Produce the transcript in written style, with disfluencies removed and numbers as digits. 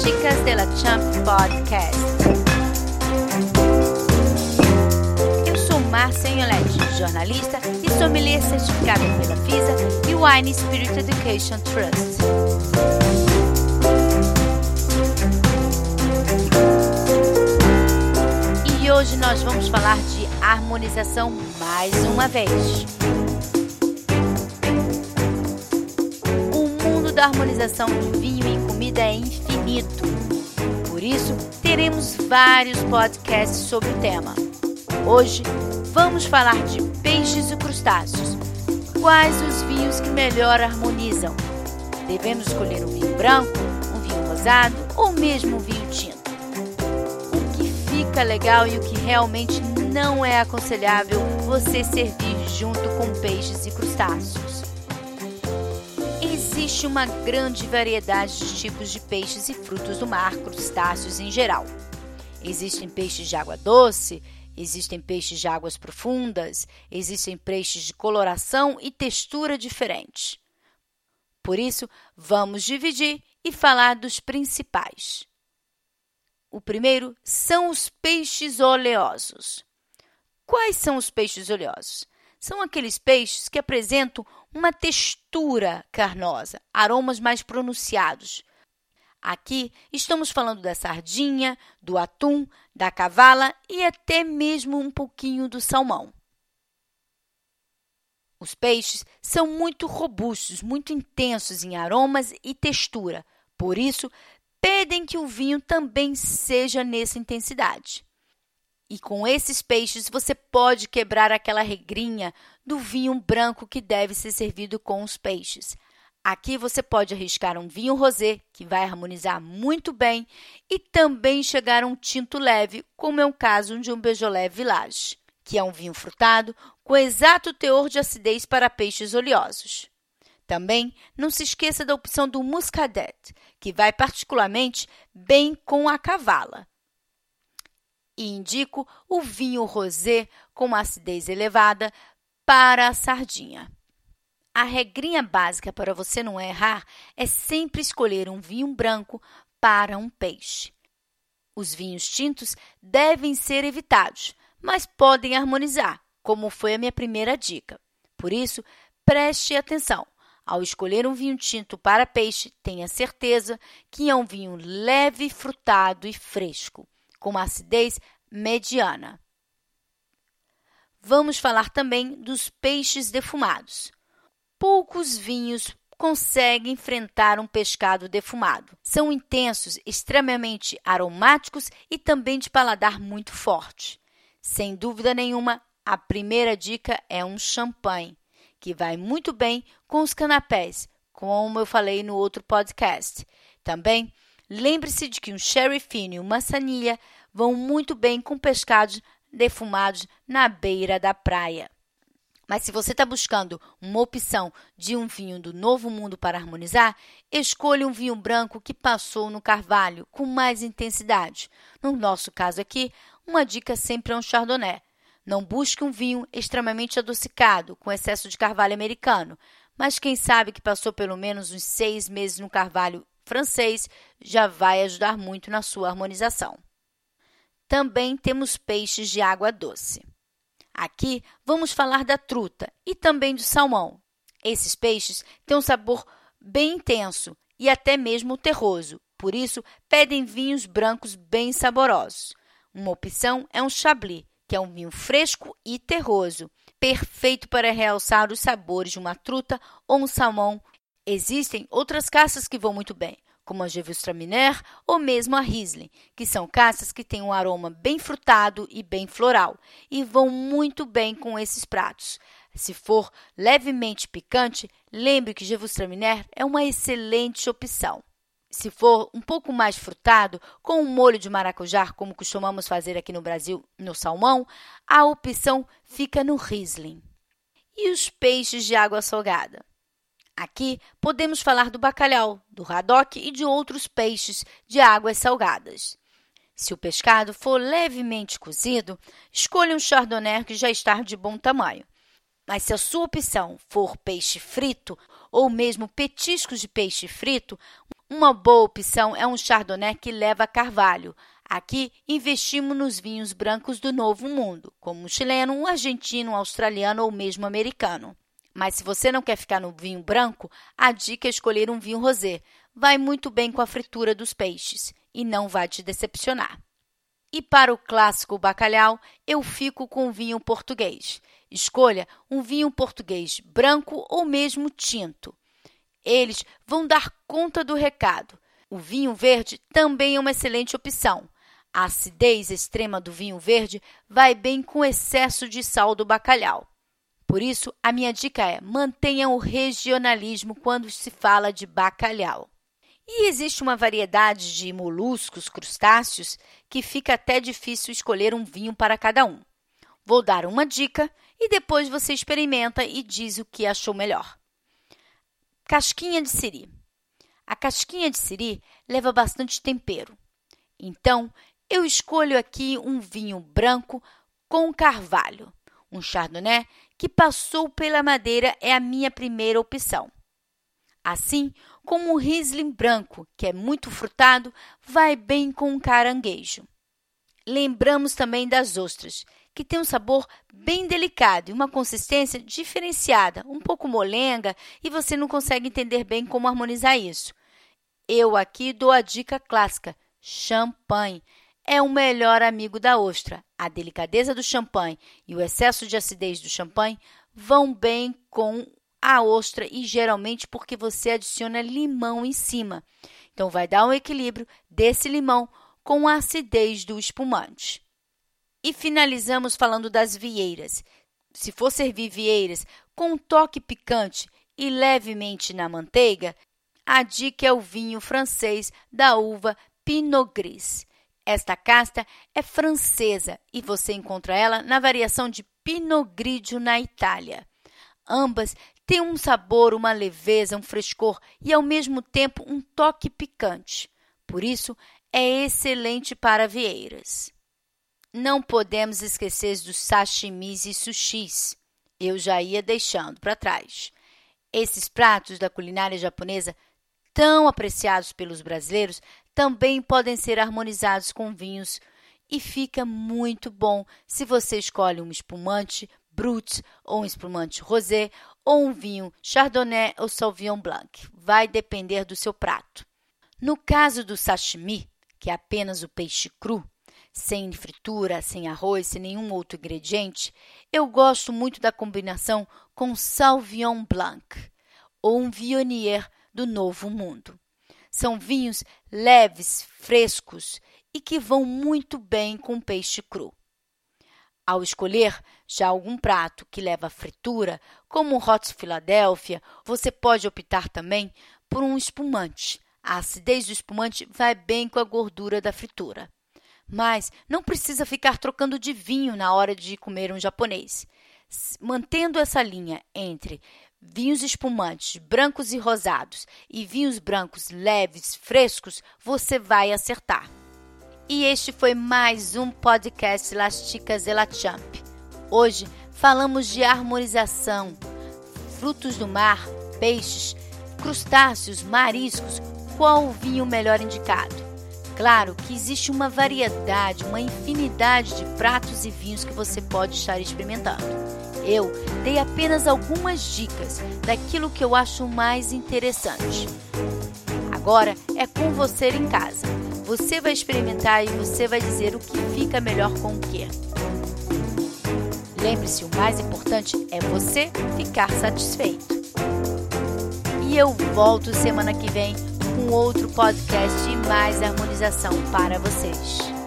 Chicas de la Champ Podcast. Eu sou Márcia Inholetti, jornalista e sommelier certificada pela FISA e Wine Spirit Education Trust. E hoje nós vamos falar de harmonização mais uma vez. A harmonização de vinho e comida é infinito. Por isso, teremos vários podcasts sobre o tema. Hoje, vamos falar de peixes e crustáceos. Quais os vinhos que melhor harmonizam? Devemos escolher um vinho branco, um vinho rosado ou mesmo um vinho tinto? O que fica legal e o que realmente não é aconselhável você servir junto com peixes e crustáceos? Existe uma grande variedade de tipos de peixes e frutos do mar, crustáceos em geral. Existem peixes de água doce, existem peixes de águas profundas, existem peixes de coloração e textura diferentes. Por isso, vamos dividir e falar dos principais. O primeiro são os peixes oleosos. Quais são os peixes oleosos? São aqueles peixes que apresentam uma textura carnosa, aromas mais pronunciados. Aqui estamos falando da sardinha, do atum, da cavala e até mesmo um pouquinho do salmão. Os peixes são muito robustos, muito intensos em aromas e textura. Por isso, pedem que o vinho também seja nessa intensidade. E com esses peixes, você pode quebrar aquela regrinha do vinho branco que deve ser servido com os peixes. Aqui você pode arriscar um vinho rosé, que vai harmonizar muito bem, e também chegar a um tinto leve, como é o caso de um Beaujolais Village, que é um vinho frutado com exato teor de acidez para peixes oleosos. Também não se esqueça da opção do Muscadet, que vai particularmente bem com a cavala. E indico o vinho rosé com acidez elevada para a sardinha. A regrinha básica para você não errar é sempre escolher um vinho branco para um peixe. Os vinhos tintos devem ser evitados, mas podem harmonizar, como foi a minha primeira dica. Por isso, preste atenção. Ao escolher um vinho tinto para peixe, tenha certeza que é um vinho leve, frutado e fresco, com uma acidez mediana. Vamos falar também dos peixes defumados. Poucos vinhos conseguem enfrentar um pescado defumado. São intensos, extremamente aromáticos e também de paladar muito forte. Sem dúvida nenhuma, a primeira dica é um champanhe, que vai muito bem com os canapés, como eu falei no outro podcast. Também, lembre-se de que um sherry fino e uma manzanilla vão muito bem com pescados defumados na beira da praia. Mas se você está buscando uma opção de um vinho do Novo Mundo para harmonizar, escolha um vinho branco que passou no carvalho com mais intensidade. No nosso caso aqui, uma dica sempre é um chardonnay. Não busque um vinho extremamente adocicado, com excesso de carvalho americano, mas quem sabe que passou pelo menos uns 6 meses no carvalho francês já vai ajudar muito na sua harmonização. Também temos peixes de água doce. Aqui vamos falar da truta e também do salmão. Esses peixes têm um sabor bem intenso e até mesmo terroso, por isso pedem vinhos brancos bem saborosos. Uma opção é um Chablis, que é um vinho fresco e terroso, perfeito para realçar os sabores de uma truta ou um salmão. Existem outras caças que vão muito bem, como a Gewürztraminer ou mesmo a Riesling, que são caças que têm um aroma bem frutado e bem floral, e vão muito bem com esses pratos. Se for levemente picante, lembre que Gewürztraminer é uma excelente opção. Se for um pouco mais frutado, com um molho de maracujá, como costumamos fazer aqui no Brasil no salmão, a opção fica no Riesling. E os peixes de água salgada? Aqui podemos falar do bacalhau, do haddock e de outros peixes de águas salgadas. Se o pescado for levemente cozido, escolha um chardonnay que já está de bom tamanho. Mas se a sua opção for peixe frito ou mesmo petiscos de peixe frito, uma boa opção é um chardonnay que leva carvalho. Aqui, investimos nos vinhos brancos do Novo Mundo, como o chileno, o argentino, o australiano ou mesmo o americano. Mas se você não quer ficar no vinho branco, a dica é escolher um vinho rosé. Vai muito bem com a fritura dos peixes e não vai te decepcionar. E para o clássico bacalhau, eu fico com o vinho português. Escolha um vinho português branco ou mesmo tinto. Eles vão dar conta do recado. O vinho verde também é uma excelente opção. A acidez extrema do vinho verde vai bem com o excesso de sal do bacalhau. Por isso, a minha dica é: mantenha o regionalismo quando se fala de bacalhau. E existe uma variedade de moluscos, crustáceos, que fica até difícil escolher um vinho para cada um. Vou dar uma dica e depois você experimenta e diz o que achou melhor. Casquinha de siri. A casquinha de siri leva bastante tempero. Então, eu escolho aqui um vinho branco com carvalho. Um chardonnay que passou pela madeira é a minha primeira opção. Assim como o Riesling branco, que é muito frutado, vai bem com um caranguejo. Lembramos também das ostras, que tem um sabor bem delicado e uma consistência diferenciada, um pouco molenga, e você não consegue entender bem como harmonizar isso. Eu aqui dou a dica clássica: champanhe. É o melhor amigo da ostra. A delicadeza do champanhe e o excesso de acidez do champanhe vão bem com a ostra e geralmente porque você adiciona limão em cima. Então, vai dar um equilíbrio desse limão com a acidez do espumante. E finalizamos falando das vieiras. Se for servir vieiras com um toque picante e levemente na manteiga, a dica é o vinho francês da uva Pinot Gris. Esta casta é francesa e você encontra ela na variação de Pinot Grigio na Itália. Ambas têm um sabor, uma leveza, um frescor e, ao mesmo tempo, um toque picante. Por isso, é excelente para vieiras. Não podemos esquecer dos sashimis e sushis. Eu já ia deixando para trás. Esses pratos da culinária japonesa, tão apreciados pelos brasileiros, também podem ser harmonizados com vinhos e fica muito bom se você escolhe um espumante Brut ou um espumante rosé ou um vinho Chardonnay ou Sauvignon Blanc. Vai depender do seu prato. No caso do sashimi, que é apenas o peixe cru, sem fritura, sem arroz, sem nenhum outro ingrediente, eu gosto muito da combinação com Sauvignon Blanc ou um Viognier do Novo Mundo. São vinhos leves, frescos e que vão muito bem com peixe cru. Ao escolher já algum prato que leva fritura, como o Hot Philadelphia, você pode optar também por um espumante. A acidez do espumante vai bem com a gordura da fritura. Mas não precisa ficar trocando de vinho na hora de comer um japonês. Mantendo essa linha entre vinhos espumantes, brancos e rosados, e vinhos brancos leves, frescos, você vai acertar. E este foi mais um podcast Las Chicas de la Champ. Hoje falamos de harmonização, frutos do mar, peixes, crustáceos, mariscos, qual o vinho melhor indicado. Claro que existe uma variedade, uma infinidade de pratos e vinhos que você pode estar experimentando. Eu dei apenas algumas dicas daquilo que eu acho mais interessante. Agora é com você em casa. Você vai experimentar e você vai dizer o que fica melhor com o quê. Lembre-se, o mais importante é você ficar satisfeito. E eu volto semana que vem com outro podcast e mais harmonização para vocês.